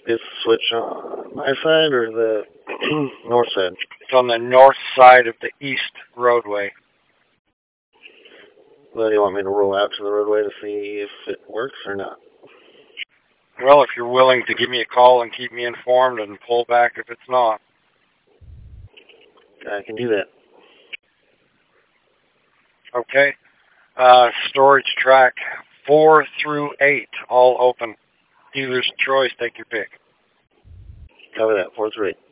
Is the switch on my side or the north side? It's on the north side of the east roadway. Well, do you want me to roll out to the roadway to see if it works or not? Well, if you're willing to give me a call and keep me informed and pull back if it's not. I can do that. Okay. Storage track 4 through 8, all open. Dealer's choice, take your pick. Cover that, 4 through 8.